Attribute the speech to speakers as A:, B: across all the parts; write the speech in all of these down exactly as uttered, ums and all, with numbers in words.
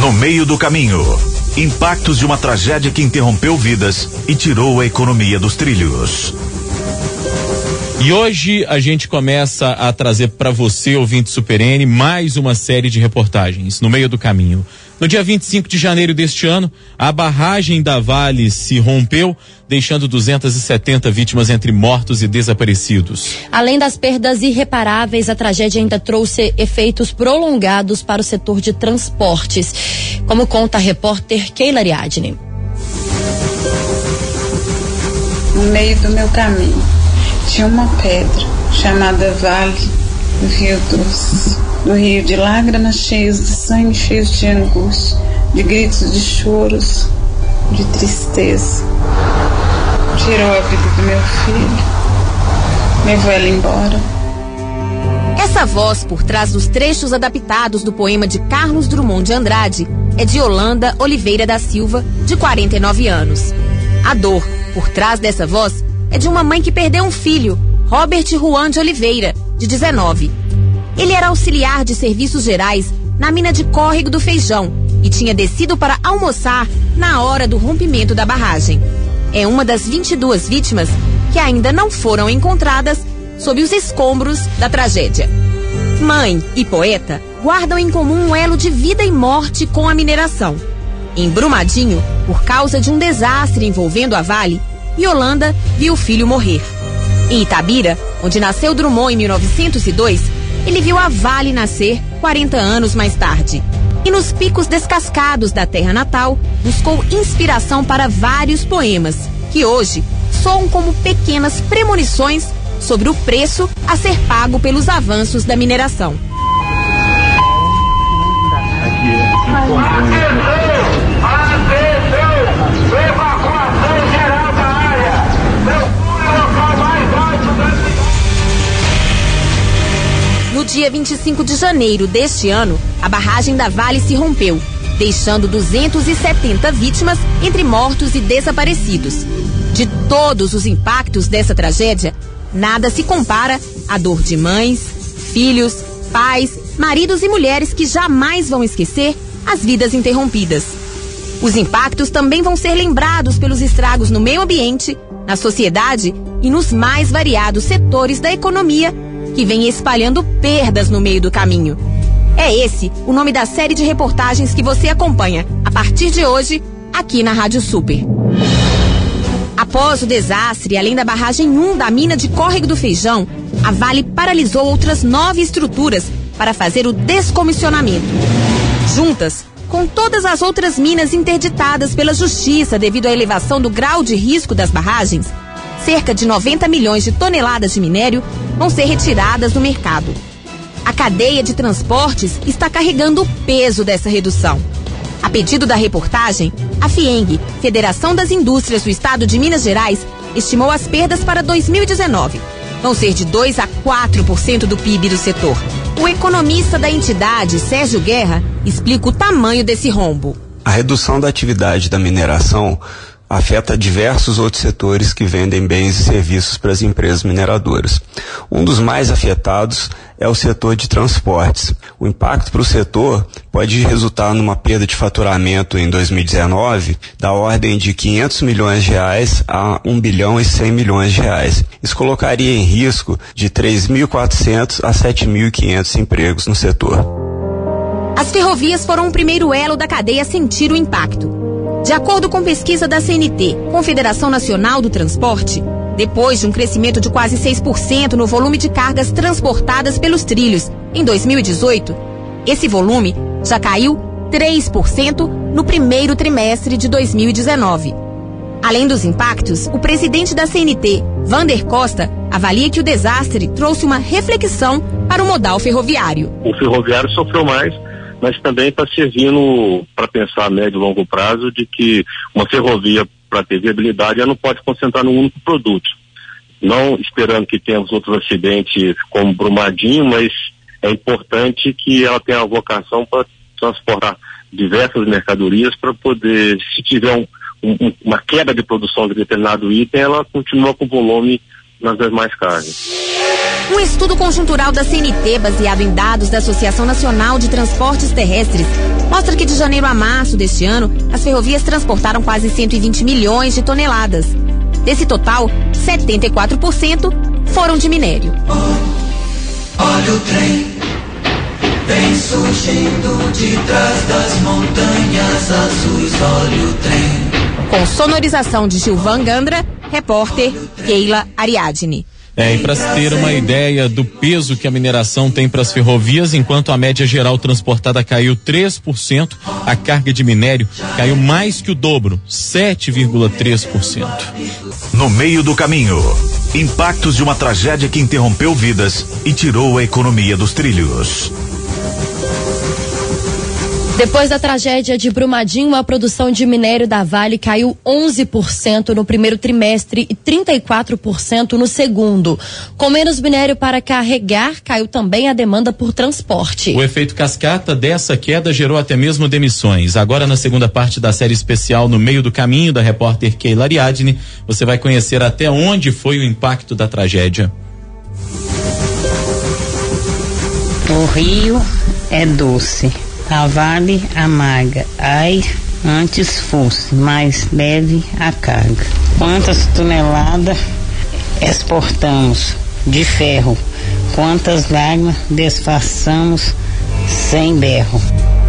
A: No meio do caminho, impactos de uma tragédia que interrompeu vidas e tirou a economia dos trilhos.
B: E hoje a gente começa a trazer para você, ouvinte Super N, mais uma série de reportagens no meio do caminho. No dia vinte e cinco de janeiro deste ano, a barragem da Vale se rompeu, deixando duzentas e setenta vítimas entre mortos e desaparecidos.
C: Além das perdas irreparáveis, a tragédia ainda trouxe efeitos prolongados para o setor de transportes, como conta a repórter Keila Ariadne.
D: No meio do meu caminho tinha uma pedra chamada Vale do Rio Doce, do rio de lágrimas cheias de sangue, cheios de angústia, de gritos de choros, de tristeza. Tirou a vida do meu filho, levou ela embora.
E: Essa voz por trás dos trechos adaptados do poema de Carlos Drummond de Andrade é de Yolanda Oliveira da Silva, de quarenta e nove anos. A dor por trás dessa voz é de uma mãe que perdeu um filho, Robert Juan de Oliveira, de dezenove. Ele era auxiliar de serviços gerais na mina de Córrego do Feijão e tinha descido para almoçar na hora do rompimento da barragem. É uma das vinte e duas vítimas que ainda não foram encontradas sob os escombros da tragédia. Mãe e poeta guardam em comum um elo de vida e morte com a mineração. Em Brumadinho, por causa de um desastre envolvendo a Vale, Yolanda viu o filho morrer. Em Itabira, onde nasceu Drummond em mil novecentos e dois, ele viu a Vale nascer quarenta anos mais tarde. E nos picos descascados da terra natal, buscou inspiração para vários poemas, que hoje soam como pequenas premonições sobre o preço a ser pago pelos avanços da mineração. No dia vinte e cinco de janeiro deste ano, a barragem da Vale se rompeu, deixando duzentas e setenta vítimas entre mortos e desaparecidos. De todos os impactos dessa tragédia, nada se compara à dor de mães, filhos, pais, maridos e mulheres que jamais vão esquecer as vidas interrompidas. Os impactos também vão ser lembrados pelos estragos no meio ambiente, na sociedade e nos mais variados setores da economia que vem espalhando perdas no meio do caminho. É esse o nome da série de reportagens que você acompanha a partir de hoje aqui na Rádio Super. Após o desastre, além da barragem um da mina de Córrego do Feijão, a Vale paralisou outras nove estruturas para fazer o descomissionamento. Juntas com todas as outras minas interditadas pela Justiça devido à elevação do grau de risco das barragens, cerca de noventa milhões de toneladas de minério vão ser retiradas do mercado. A cadeia de transportes está carregando o peso dessa redução. A pedido da reportagem, a FIENG, Federação das Indústrias do Estado de Minas Gerais, estimou as perdas para dois mil e dezenove. Vão ser de dois a quatro por cento do P I B do setor. O economista da entidade, Sérgio Guerra, explica o tamanho desse rombo.
F: A redução da atividade da mineração afeta diversos outros setores que vendem bens e serviços para as empresas mineradoras. Um dos mais afetados é o setor de transportes. O impacto para o setor pode resultar numa perda de faturamento em dois mil e dezenove da ordem de quinhentos milhões de reais a um bilhão e cem milhões de reais. Isso colocaria em risco de três mil e quatrocentos a sete mil e quinhentos empregos no setor.
E: As ferrovias foram o primeiro elo da cadeia a sentir o impacto. De acordo com pesquisa da C N T, Confederação Nacional do Transporte, depois de um crescimento de quase seis por cento no volume de cargas transportadas pelos trilhos em dois mil e dezoito, esse volume já caiu três por cento no primeiro trimestre de dois mil e dezenove. Além dos impactos, o presidente da C N T, Vander Costa, avalia que o desastre trouxe uma reflexão para o modal ferroviário.
G: O ferroviário sofreu mais, mas também está servindo para pensar a médio e longo prazo de que uma ferrovia, para ter viabilidade, ela não pode concentrar num único produto. Não esperando que tenhamos outros acidentes como Brumadinho, mas é importante que ela tenha a vocação para transportar diversas mercadorias para poder, se tiver um, um, uma queda de produção de determinado item, ela continua com volume nas demais cargas.
E: Um estudo conjuntural da C N T, baseado em dados da Associação Nacional de Transportes Terrestres, mostra que de janeiro a março deste ano, as ferrovias transportaram quase cento e vinte milhões de toneladas. Desse total, setenta e quatro por cento foram de minério.
H: Olha o trem, vem surgindo de trás das montanhas azuis, olha o trem.
E: Com sonorização de Gilvan Gandra, repórter Keila Ariadne.
B: É, e para se ter uma ideia do peso que a mineração tem para as ferrovias, enquanto a média geral transportada caiu três por cento, a carga de minério caiu mais que o dobro, sete vírgula três por cento.
A: No meio do caminho, impactos de uma tragédia que interrompeu vidas e tirou a economia dos trilhos.
C: Depois da tragédia de Brumadinho, a produção de minério da Vale caiu onze por cento no primeiro trimestre e trinta e quatro por cento no segundo. Com menos minério para carregar, caiu também a demanda por transporte.
B: O efeito cascata dessa queda gerou até mesmo demissões. Agora, na segunda parte da série especial No Meio do Caminho, da repórter Keila Ariadne, você vai conhecer até onde foi o impacto da tragédia.
I: O rio é doce, a Vale amarga. Ai, antes fosse mais leve a carga. Quantas toneladas exportamos de ferro? Quantas lágrimas disfarçamos sem berro?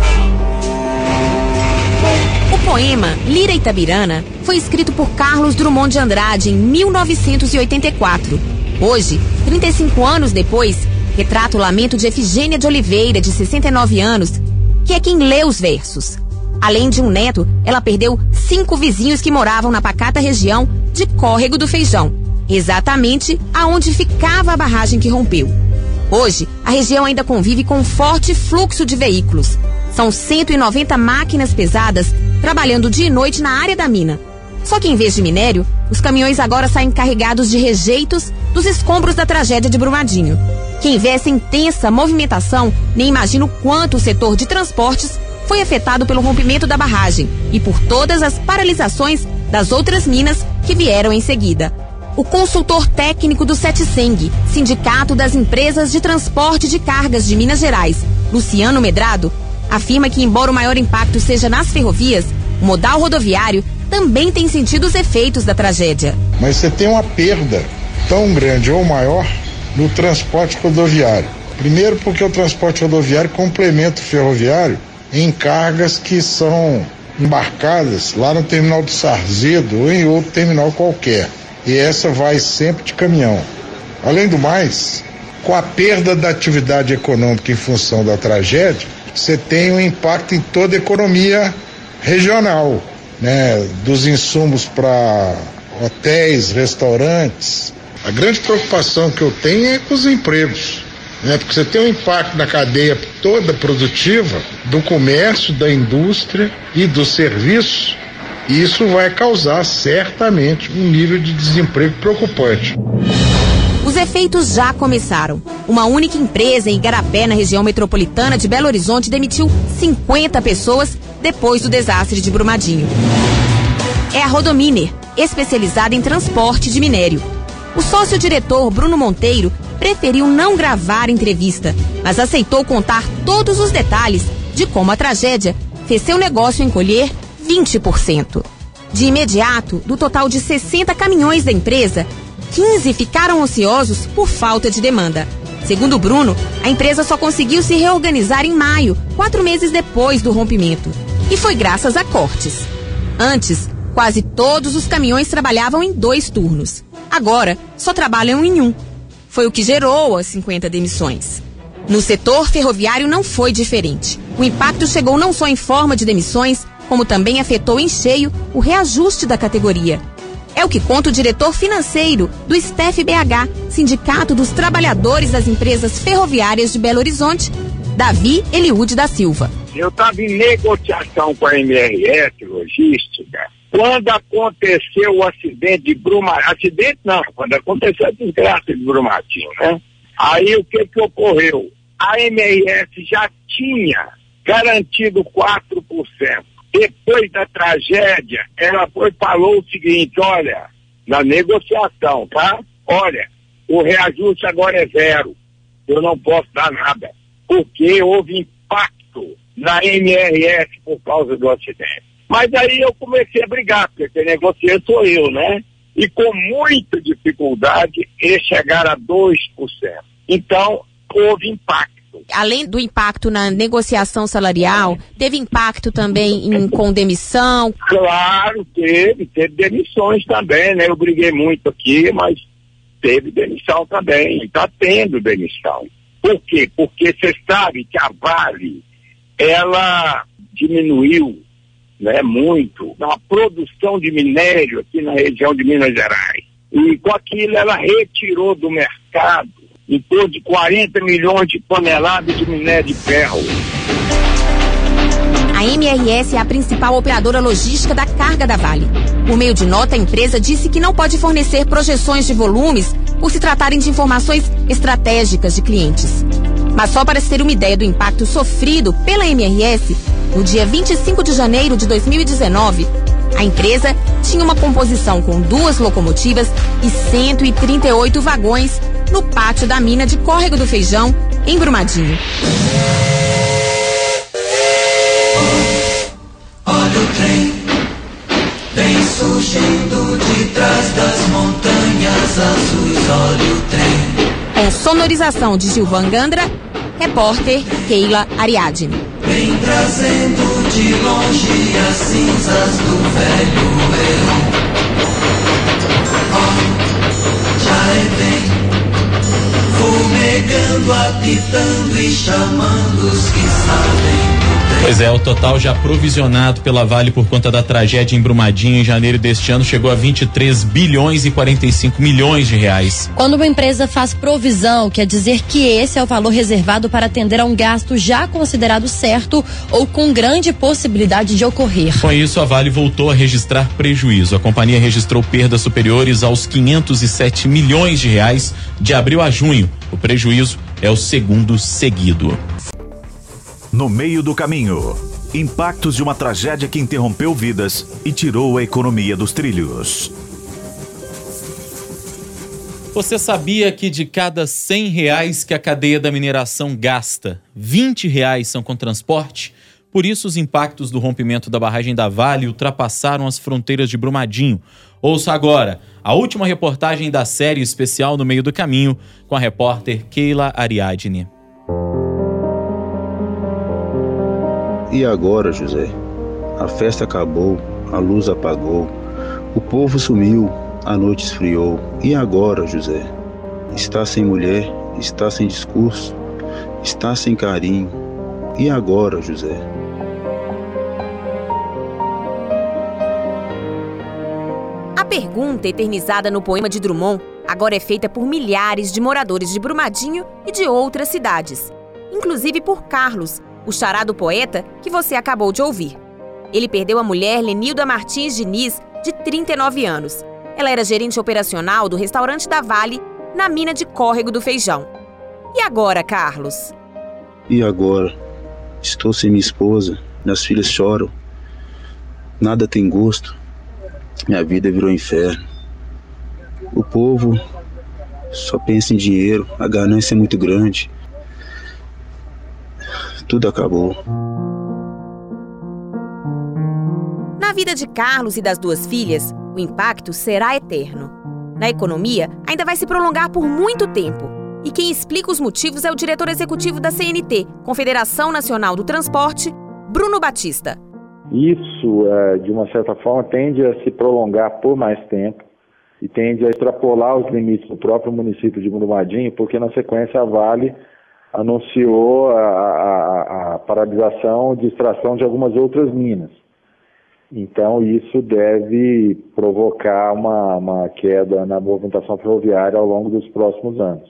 E: O poema Lira Itabirana foi escrito por Carlos Drummond de Andrade em mil novecentos e oitenta e quatro. Hoje, trinta e cinco anos depois, retrata o lamento de Efigênia de Oliveira, de sessenta e nove anos, que é quem lê os versos. Além de um neto, ela perdeu cinco vizinhos que moravam na pacata região de Córrego do Feijão, exatamente aonde ficava a barragem que rompeu. Hoje, a região ainda convive com um forte fluxo de veículos. São cento e noventa máquinas pesadas trabalhando dia e noite na área da mina. Só que em vez de minério, os caminhões agora saem carregados de rejeitos dos escombros da tragédia de Brumadinho. Quem vê essa intensa movimentação nem imagina o quanto o setor de transportes foi afetado pelo rompimento da barragem e por todas as paralisações das outras minas que vieram em seguida. O consultor técnico do SETSENG, Sindicato das Empresas de Transporte de Cargas de Minas Gerais, Luciano Medrado, afirma que, embora o maior impacto seja nas ferrovias, o modal rodoviário também tem sentido os efeitos da tragédia.
J: Mas você tem uma perda tão grande ou maior no transporte rodoviário. Primeiro porque o transporte rodoviário complementa o ferroviário em cargas que são embarcadas lá no terminal de Sarzedo ou em outro terminal qualquer. E essa vai sempre de caminhão. Além do mais, com a perda da atividade econômica em função da tragédia, você tem um impacto em toda a economia regional, né? Dos insumos para hotéis, restaurantes. A grande preocupação que eu tenho é com os empregos, né? Porque você tem um impacto na cadeia toda produtiva do comércio, da indústria e do serviço, e isso vai causar certamente um nível de desemprego preocupante.
E: Os efeitos já começaram. Uma única empresa em Igarapé, na região metropolitana de Belo Horizonte, demitiu cinquenta pessoas depois do desastre de Brumadinho. É a Rodominer, especializada em transporte de minério. O sócio-diretor Bruno Monteiro preferiu não gravar entrevista, mas aceitou contar todos os detalhes de como a tragédia fez seu negócio encolher vinte por cento. De imediato, do total de sessenta caminhões da empresa, quinze ficaram ociosos por falta de demanda. Segundo Bruno, a empresa só conseguiu se reorganizar em maio, quatro meses depois do rompimento. E foi graças a cortes. Antes, quase todos os caminhões trabalhavam em dois turnos. Agora, só trabalham em um. Foi o que gerou as cinquenta demissões. No setor ferroviário não foi diferente. O impacto chegou não só em forma de demissões, como também afetou em cheio o reajuste da categoria. É o que conta o diretor financeiro do S T E F B H, Sindicato dos Trabalhadores das Empresas Ferroviárias de Belo Horizonte, Davi Eliude da Silva.
K: Eu estava em negociação com a M R S Logística quando aconteceu o acidente de Brumadinho. Acidente não, quando aconteceu a desgraça de Brumadinho, né? Aí o que que ocorreu? A M R S já tinha garantido quatro por cento. Depois da tragédia, ela foi falou o seguinte, olha, na negociação, tá? Olha, O reajuste agora é zero. Eu não posso dar nada, porque houve impacto na M R S por causa do acidente. Mas aí eu comecei a brigar, porque quem negocia sou eu, né? E com muita dificuldade, eles chegaram a dois por cento. Então, houve impacto.
E: Além do impacto na negociação salarial, teve impacto também em, com demissão?
K: Claro, teve. Teve demissões também, né? Eu briguei muito aqui, mas teve demissão também. Está tendo demissão. Por quê? Porque você sabe que a Vale, ela diminuiu, né, muito a produção de minério aqui na região de Minas Gerais. E com aquilo ela retirou do mercado em torno de quarenta milhões de toneladas de minério de ferro.
E: A M R S é a principal operadora logística da carga da Vale. Por meio de nota, a empresa disse que não pode fornecer projeções de volumes por se tratarem de informações estratégicas de clientes. Mas só para se ter uma ideia do impacto sofrido pela M R S, no dia vinte e cinco de janeiro de dois mil e dezenove, a empresa tinha uma composição com duas locomotivas e cento e trinta e oito vagões no pátio da mina de Córrego do Feijão, em Brumadinho.
H: Olha o trem, vem surgindo de trás das montanhas azuis. Olha o trem.
E: Com sonorização de Gilvan Gandra, repórter Keila Ariadne.
H: Vem trazendo de longe as cinzas do velho eu. Oh, já é bem, fumegando, apitando e chamando os que sabem.
B: Pois é, o total já provisionado pela Vale por conta da tragédia em Brumadinho em janeiro deste ano chegou a vinte e três bilhões e quarenta e cinco milhões de reais.
C: Quando uma empresa faz provisão, quer dizer que esse é o valor reservado para atender a um gasto já considerado certo ou com grande possibilidade de ocorrer.
B: Com isso, a Vale voltou a registrar prejuízo. A companhia registrou perdas superiores aos quinhentos e sete milhões de reais de abril a junho. O prejuízo é o segundo seguido.
A: No meio do caminho, impactos de uma tragédia que interrompeu vidas e tirou a economia dos trilhos.
B: Você sabia que de cada cem reais que a cadeia da mineração gasta, vinte reais são com transporte? Por isso, os impactos do rompimento da barragem da Vale ultrapassaram as fronteiras de Brumadinho. Ouça agora a última reportagem da série especial No Meio do Caminho, com a repórter Keila Ariadne.
L: E agora, José? A festa acabou, a luz apagou, o povo sumiu, a noite esfriou. E agora, José? Está sem mulher, está sem discurso, está sem carinho. E agora, José?
E: A pergunta, eternizada no poema de Drummond, agora é feita por milhares de moradores de Brumadinho e de outras cidades, inclusive por Carlos, o xará do poeta que você acabou de ouvir. Ele perdeu a mulher Lenilda Martins Diniz, de trinta e nove anos. Ela era gerente operacional do restaurante da Vale, na mina de Córrego do Feijão. E agora, Carlos?
L: E agora? Estou sem minha esposa, minhas filhas choram. Nada tem gosto. Minha vida virou inferno. O povo só pensa em dinheiro, a ganância é muito grande. Tudo acabou.
E: Na vida de Carlos e das duas filhas, o impacto será eterno. Na economia, ainda vai se prolongar por muito tempo. E quem explica os motivos é o diretor executivo da C N T, Confederação Nacional do Transporte, Bruno Batista.
M: Isso, de uma certa forma, tende a se prolongar por mais tempo e tende a extrapolar os limites do próprio município de Brumadinho, porque na sequência a Vale anunciou a, a, a paralisação de extração de algumas outras minas. Então isso deve provocar uma, uma queda na movimentação ferroviária ao longo dos próximos anos.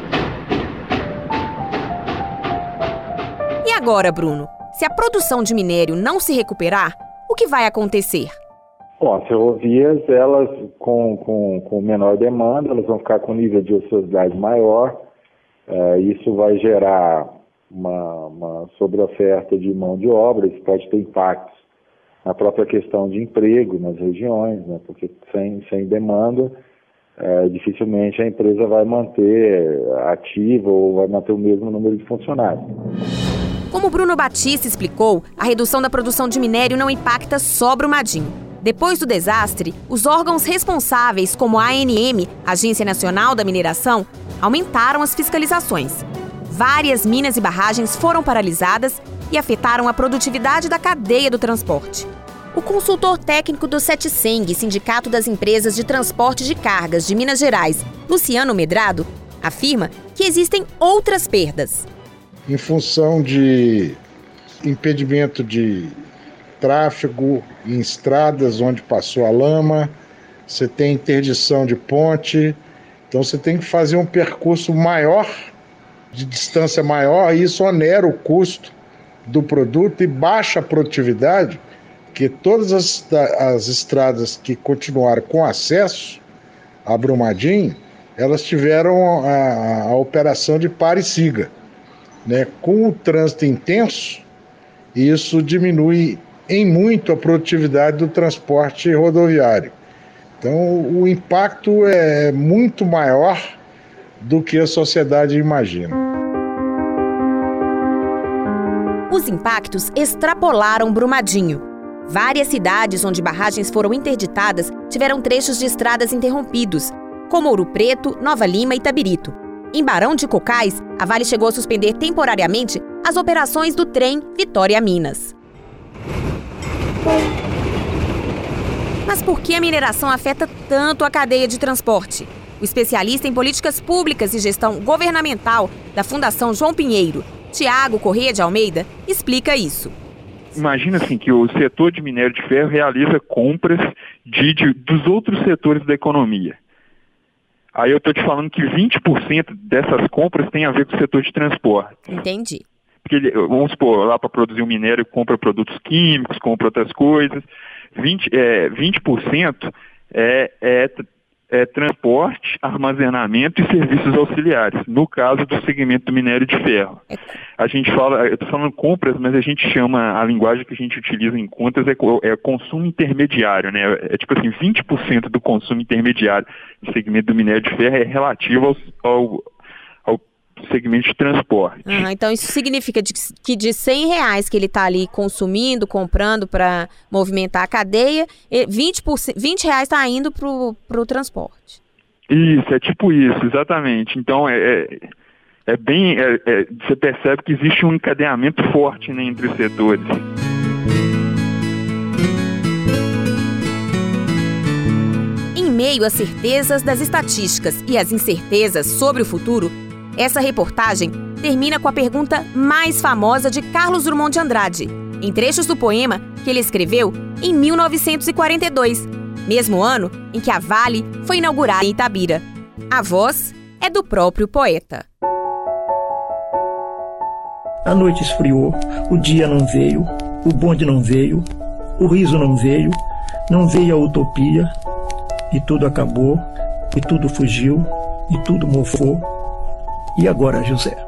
E: E agora, Bruno, se a produção de minério não se recuperar, o que vai acontecer?
M: Bom, as ferrovias, elas com, com, com menor demanda, elas vão ficar com nível de ociosidade maior. Uh, isso vai gerar uma, uma sobreoferta de mão de obra, isso pode ter impactos na própria questão de emprego nas regiões, né? Porque sem, sem demanda é, dificilmente a empresa vai manter ativa ou vai manter o mesmo número de funcionários.
E: Como Bruno Batista explicou, a redução da produção de minério não impacta só Brumadinho. Depois do desastre, os órgãos responsáveis, como a ANM, Agência Nacional da Mineração, aumentaram as fiscalizações. Várias minas e barragens foram paralisadas e afetaram a produtividade da cadeia do transporte. O consultor técnico do SETSENG, Sindicato das Empresas de Transporte de Cargas de Minas Gerais, Luciano Medrado, afirma que existem outras perdas.
J: Em função de impedimento de tráfego em estradas onde passou a lama, você tem interdição de ponte, então você tem que fazer um percurso maior, de distância maior, e isso onera o custo do produto e baixa a produtividade, que todas as, as estradas que continuaram com acesso a Brumadinho, elas tiveram a, a operação de pare e siga. Né? Com o trânsito intenso, isso diminui em muito a produtividade do transporte rodoviário. Então, o impacto é muito maior do que a sociedade imagina.
E: Os impactos extrapolaram Brumadinho. Várias cidades onde barragens foram interditadas tiveram trechos de estradas interrompidos, como Ouro Preto, Nova Lima e Itabirito. Em Barão de Cocais, a Vale chegou a suspender temporariamente as operações do trem Vitória-Minas. Mas por que a mineração afeta tanto a cadeia de transporte? O especialista em políticas públicas e gestão governamental da Fundação João Pinheiro, Tiago Corrêa de Almeida, explica isso.
N: Imagina assim que o setor de minério de ferro realiza compras de, de, dos outros setores da economia. Aí eu estou te falando que vinte por cento dessas compras tem a ver com o setor de transporte.
E: Entendi.
N: Porque ele, vamos supor, lá para produzir um minério compra produtos químicos, compra outras coisas. vinte, é, vinte por cento é, é, é transporte, armazenamento e serviços auxiliares, no caso do segmento do minério de ferro. A gente fala, eu estou falando compras, mas a gente chama, a linguagem que a gente utiliza em contas é, é consumo intermediário, né? É tipo assim, vinte por cento do consumo intermediário do segmento do minério de ferro é relativo ao, ao, ao segmento de transporte.
E: Ah, então isso significa de, que de cem reais que ele está ali consumindo, comprando para movimentar a cadeia, vinte, por cento, vinte reais está indo para o transporte.
N: Isso, é tipo isso, exatamente. Então, é, é, é bem, é, é, você percebe que existe um encadeamento forte, né, entre os setores.
E: Em meio às certezas das estatísticas e às incertezas sobre o futuro, essa reportagem termina com a pergunta mais famosa de Carlos Drummond de Andrade, em trechos do poema que ele escreveu em mil novecentos e quarenta e dois, mesmo ano em que a Vale foi inaugurada em Itabira. A voz é do próprio poeta.
O: A noite esfriou, o dia não veio, o bonde não veio, o riso não veio, não veio a utopia, e tudo acabou, e tudo fugiu, e tudo mofou. E agora, José?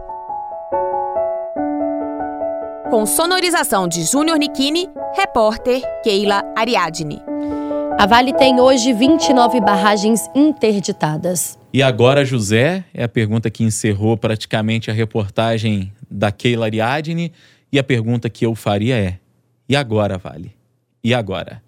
E: Com sonorização de Júnior Nichini, repórter Keila Ariadne.
C: A Vale tem hoje vinte e nove barragens interditadas.
B: E agora, José, é a pergunta que encerrou praticamente a reportagem da Keila Ariadne. E a pergunta que eu faria é: e agora, Vale? E agora?